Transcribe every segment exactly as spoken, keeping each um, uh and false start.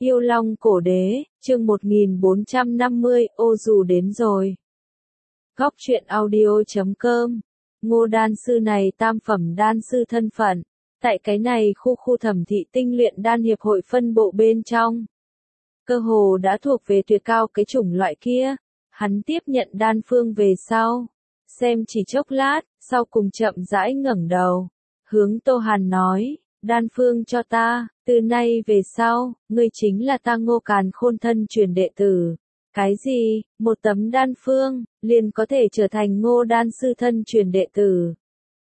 Yêu Long Cổ Đế, chương một nghìn bốn trăm năm mươi, ô dù đến rồi. Góc truyện audio chấm com. Ngô đan sư này tam phẩm đan sư thân phận, tại cái này khu khu Thẩm Thị Tinh Luyện Đan Hiệp hội phân bộ bên trong. Cơ hồ đã thuộc về tuyệt cao cái chủng loại kia, hắn tiếp nhận đan phương về sau. Xem chỉ chốc lát, sau cùng chậm rãi ngẩng đầu. Hướng Tô Hàn nói, đan phương cho ta, từ nay về sau, ngươi chính là ta Ngô Càn Khôn thân truyền đệ tử. Cái gì, một tấm đan phương, liền có thể trở thành Ngô đan sư thân truyền đệ tử.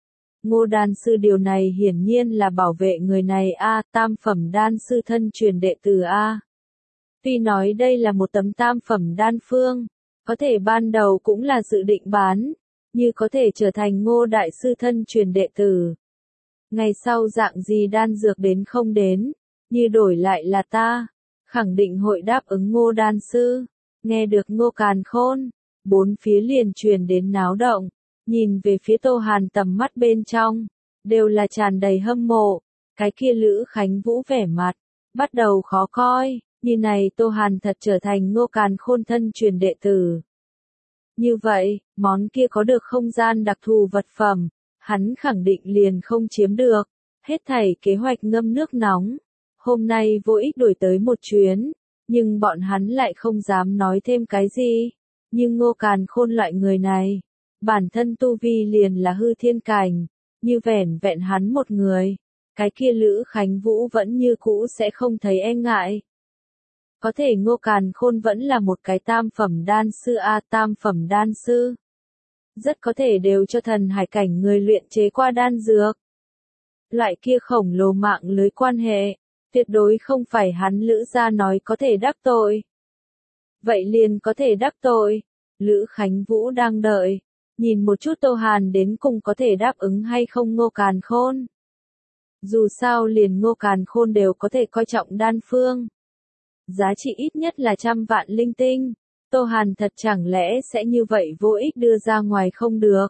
Ngô đan sư điều này hiển nhiên là bảo vệ người này a, tam phẩm đan sư thân truyền đệ tử a. Tuy nói đây là một tấm tam phẩm đan phương, có thể ban đầu cũng là dự định bán, như có thể trở thành Ngô đại sư thân truyền đệ tử. Ngày sau dạng gì đan dược đến không đến, như đổi lại là ta, khẳng định hội đáp ứng Ngô đan sư. Nghe được Ngô Càn Khôn, bốn phía liền truyền đến náo động, nhìn về phía Tô Hàn tầm mắt bên trong, đều là tràn đầy hâm mộ, cái kia Lữ Khánh Vũ vẻ mặt, bắt đầu khó coi, như này Tô Hàn thật trở thành Ngô Càn Khôn thân truyền đệ tử. Như vậy, món kia có được không gian đặc thù vật phẩm, hắn khẳng định liền không chiếm được, hết thảy kế hoạch ngâm nước nóng. Hôm nay vô ích đổi tới một chuyến, nhưng bọn hắn lại không dám nói thêm cái gì. Nhưng Ngô Càn Khôn loại người này, bản thân tu vi liền là hư thiên cảnh, như vẻn vẹn hắn một người, cái kia Lữ Khánh Vũ vẫn như cũ sẽ không thấy e ngại. Có thể Ngô Càn Khôn vẫn là một cái tam phẩm đan sư a, tam phẩm đan sư. Rất có thể đều cho thần hải cảnh người luyện chế qua đan dược. Loại kia khổng lồ mạng lưới quan hệ, tuyệt đối không phải hắn Lữ gia nói có thể đắc tội. Vậy liền có thể đắc tội. Lữ Khánh Vũ đang đợi, nhìn một chút Tô Hàn đến cùng có thể đáp ứng hay không Ngô Càn Khôn. Dù sao liền Ngô Càn Khôn đều có thể coi trọng đan phương. Giá trị ít nhất là trăm vạn linh tinh. Tô Hàn thật chẳng lẽ sẽ như vậy vô ích đưa ra ngoài không được.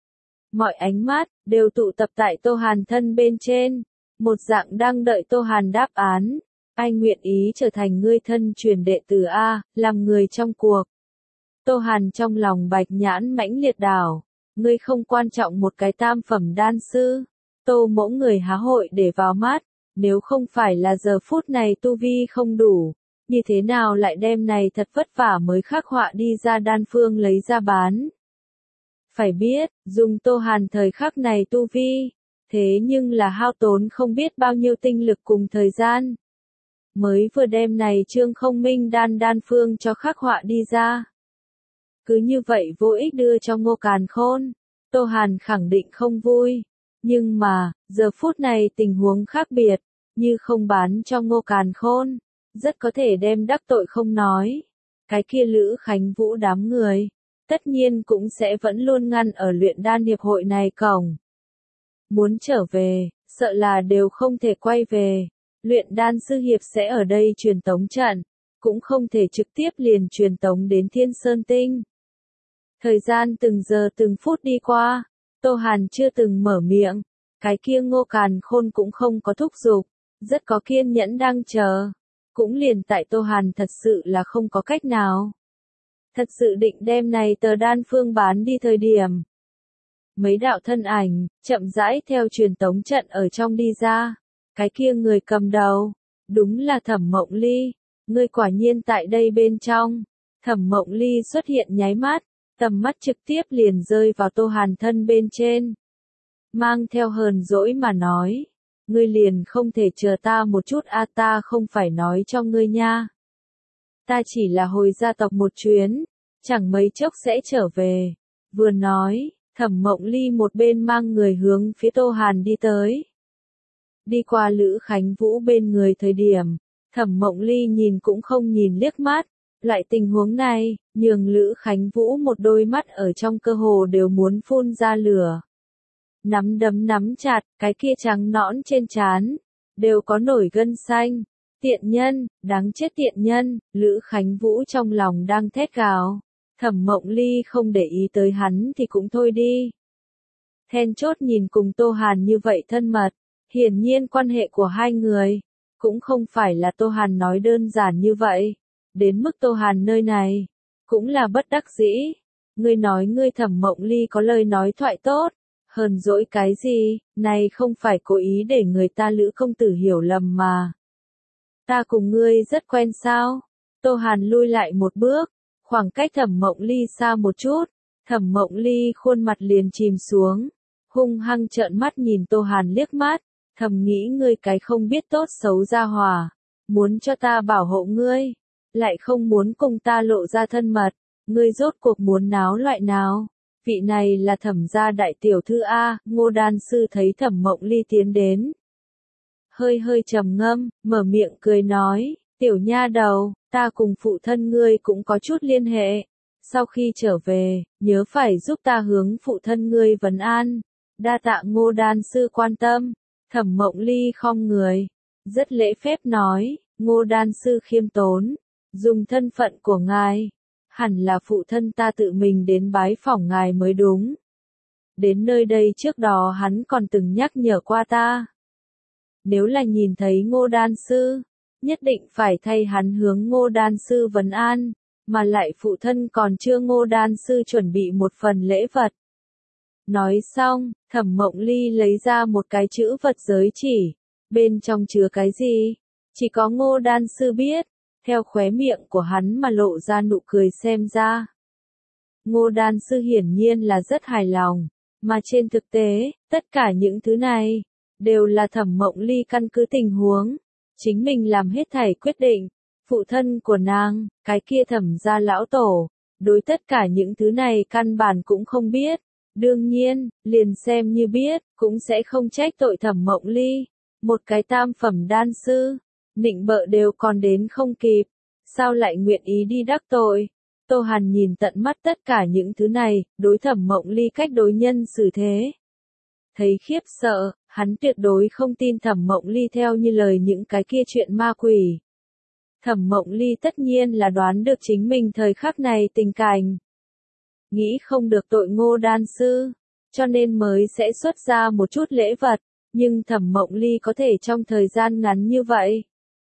Mọi ánh mắt, đều tụ tập tại Tô Hàn thân bên trên. Một dạng đang đợi Tô Hàn đáp án. Anh nguyện ý trở thành ngươi thân truyền đệ tử A, làm người trong cuộc. Tô Hàn trong lòng bạch nhãn mãnh liệt đảo. Ngươi không quan trọng một cái tam phẩm đan sư. Tô mỗ người há hội để vào mắt. Nếu không phải là giờ phút này tu vi không đủ. Như thế nào lại đem này thật vất vả mới khắc họa đi ra đan phương lấy ra bán. Phải biết, dùng Tô Hàn thời khắc này tu vi, thế nhưng là hao tốn không biết bao nhiêu tinh lực cùng thời gian. Mới vừa đem này Trương Không Minh đan đan phương cho khắc họa đi ra. Cứ như vậy vô ích đưa cho Ngô Càn Khôn, Tô Hàn khẳng định không vui. Nhưng mà, giờ phút này tình huống khác biệt, như không bán cho Ngô Càn Khôn. Rất có thể đem đắc tội không nói. Cái kia Lữ Khánh Vũ đám người, tất nhiên cũng sẽ vẫn luôn ngăn ở luyện đan hiệp hội này cổng. Muốn trở về, sợ là đều không thể quay về. Luyện đan sư hiệp sẽ ở đây truyền tống trận, cũng không thể trực tiếp liền truyền tống đến Thiên Sơn Tinh. Thời gian từng giờ từng phút đi qua, Tô Hàn chưa từng mở miệng, cái kia Ngô Càn Khôn cũng không có thúc giục, rất có kiên nhẫn đang chờ. Cũng liền tại Tô Hàn thật sự là không có cách nào. Thật sự định đem này tờ đan phương bán đi thời điểm. Mấy đạo thân ảnh, chậm rãi theo truyền tống trận ở trong đi ra. Cái kia người cầm đầu, đúng là Thẩm Mộng Ly. Người quả nhiên tại đây bên trong. Thẩm Mộng Ly xuất hiện nháy mắt, tầm mắt trực tiếp liền rơi vào Tô Hàn thân bên trên. Mang theo hờn dỗi mà nói. Ngươi liền không thể chờ ta một chút a, ta không phải nói cho ngươi nha. Ta chỉ là hồi gia tộc một chuyến, chẳng mấy chốc sẽ trở về. Vừa nói, Thẩm Mộng Ly một bên mang người hướng phía Tô Hàn đi tới. Đi qua Lữ Khánh Vũ bên người thời điểm, Thẩm Mộng Ly nhìn cũng không nhìn liếc mắt. Loại tình huống này, nhường Lữ Khánh Vũ một đôi mắt ở trong cơ hồ đều muốn phun ra lửa. Nắm đấm nắm chặt, cái kia trắng nõn trên trán, đều có nổi gân xanh. Tiện nhân, đáng chết tiện nhân, Lữ Khánh Vũ trong lòng đang thét gào. Thẩm Mộng Ly không để ý tới hắn thì cũng thôi đi. Then chốt nhìn cùng Tô Hàn như vậy thân mật, hiển nhiên quan hệ của hai người, Cũng không phải là Tô Hàn nói đơn giản như vậy. Đến mức Tô Hàn nơi này, cũng là bất đắc dĩ. Ngươi nói ngươi Thẩm Mộng Ly có lời nói thoại tốt, hờn dỗi cái gì, này không phải cố ý để người ta Lữ công tử hiểu lầm mà. Ta cùng ngươi rất quen sao? Tô Hàn lui lại một bước, khoảng cách Thẩm Mộng Ly xa một chút, Thẩm Mộng Ly khuôn mặt liền chìm xuống, hung hăng trợn mắt nhìn Tô Hàn liếc mắt, thầm nghĩ ngươi cái không biết tốt xấu ra hòa, muốn cho ta bảo hộ ngươi, lại không muốn cùng ta lộ ra thân mật, ngươi rốt cuộc muốn náo loại nào? Vị này là Thẩm gia đại tiểu thư A. Ngô đan sư thấy Thẩm Mộng Ly tiến đến, hơi hơi trầm ngâm, mở miệng cười nói, tiểu nha đầu, ta cùng phụ thân ngươi cũng có chút liên hệ, sau khi trở về, nhớ phải giúp ta hướng phụ thân ngươi vấn an, đa tạ Ngô đan sư quan tâm. Thẩm Mộng Ly khom người, rất lễ phép nói, Ngô đan sư khiêm tốn, dùng thân phận của ngài, hẳn là phụ thân ta tự mình đến bái phỏng ngài mới đúng. Đến nơi đây trước đó hắn còn từng nhắc nhở qua ta. Nếu là nhìn thấy Ngô đan sư, nhất định phải thay hắn hướng Ngô đan sư vấn an, mà lại phụ thân còn chưa Ngô đan sư chuẩn bị một phần lễ vật. Nói xong, Thẩm Mộng Ly lấy ra một cái chữ vật giới chỉ, bên trong chứa cái gì? Chỉ có Ngô đan sư biết, theo khóe miệng của hắn mà lộ ra nụ cười xem ra. Ngô đan sư hiển nhiên là rất hài lòng, mà trên thực tế, tất cả những thứ này, đều là Thẩm Mộng Ly căn cứ tình huống, chính mình làm hết thảy quyết định, phụ thân của nàng, cái kia Thẩm gia lão tổ, đối tất cả những thứ này căn bản cũng không biết. Đương nhiên, liền xem như biết, cũng sẽ không trách tội Thẩm Mộng Ly. Một cái tam phẩm đan sư, nịnh bợ đều còn đến không kịp, sao lại nguyện ý đi đắc tội. Tô Hàn nhìn tận mắt tất cả những thứ này, đối Thẩm Mộng Ly cách đối nhân xử thế. Thấy khiếp sợ, hắn tuyệt đối không tin Thẩm Mộng Ly theo như lời những cái kia chuyện ma quỷ. Thẩm Mộng Ly tất nhiên là đoán được chính mình thời khắc này tình cảnh. Nghĩ không được tội Ngô đan sư, cho nên mới sẽ xuất ra một chút lễ vật, nhưng Thẩm Mộng Ly có thể trong thời gian ngắn như vậy,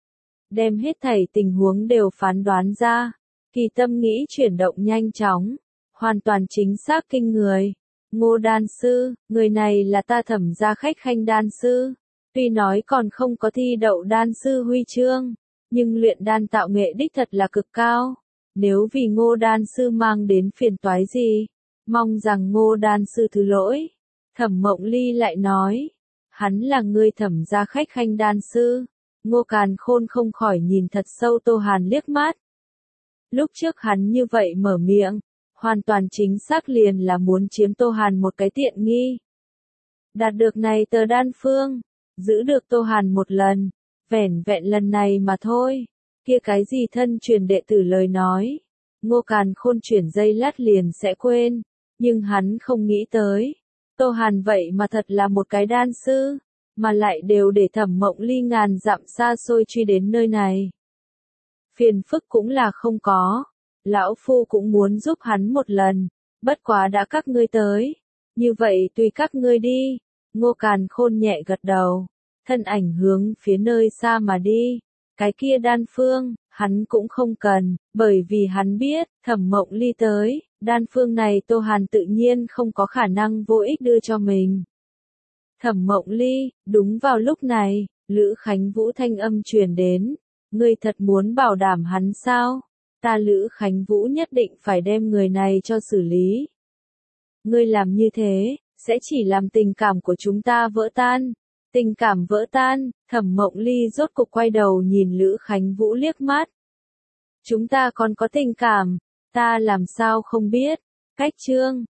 đem hết thảy tình huống đều phán đoán ra, kỳ tâm nghĩ chuyển động nhanh chóng, hoàn toàn chính xác kinh người. Ngô đan sư, người này là ta Thẩm gia khách khanh đan sư, tuy nói còn không có thi đậu đan sư huy chương, nhưng luyện đan tạo nghệ đích thật là cực cao. Nếu vì Ngô đan sư mang đến phiền toái gì, mong rằng Ngô đan sư thứ lỗi. Thẩm Mộng Ly lại nói, hắn là người Thẩm gia khách khanh đan sư. Ngô Càn Khôn không khỏi nhìn thật sâu Tô Hàn liếc mắt. Lúc trước hắn như vậy mở miệng, hoàn toàn chính xác liền là muốn chiếm Tô Hàn một cái tiện nghi. Đạt được này tờ đan phương, giữ được Tô Hàn một lần, vẻn vẹn lần này mà thôi. Kia cái gì thân truyền đệ tử lời nói, Ngô Càn Khôn chuyển dây lát liền sẽ quên, nhưng hắn không nghĩ tới, Tô Hàn vậy mà thật là một cái đan sư, mà lại đều để Thẩm Mộng Ly ngàn dặm xa xôi truy đến nơi này. Phiền phức cũng là không có, lão phu cũng muốn giúp hắn một lần, bất quá đã các ngươi tới, như vậy tùy các ngươi đi. Ngô Càn Khôn nhẹ gật đầu, thân ảnh hướng phía nơi xa mà đi. Cái kia đan phương, hắn cũng không cần, bởi vì hắn biết, Thẩm Mộng Ly tới, đan phương này Tô Hàn tự nhiên không có khả năng vô ích đưa cho mình. Thẩm Mộng Ly, đúng vào lúc này, Lữ Khánh Vũ thanh âm truyền đến, ngươi thật muốn bảo đảm hắn sao? Ta Lữ Khánh Vũ nhất định phải đem người này cho xử lý. Ngươi làm như thế, sẽ chỉ làm tình cảm của chúng ta vỡ tan. Tình cảm vỡ tan, Thẩm Mộng Ly rốt cục quay đầu nhìn Lữ Khánh Vũ liếc mắt. Chúng ta còn có tình cảm, ta làm sao không biết. Cách chương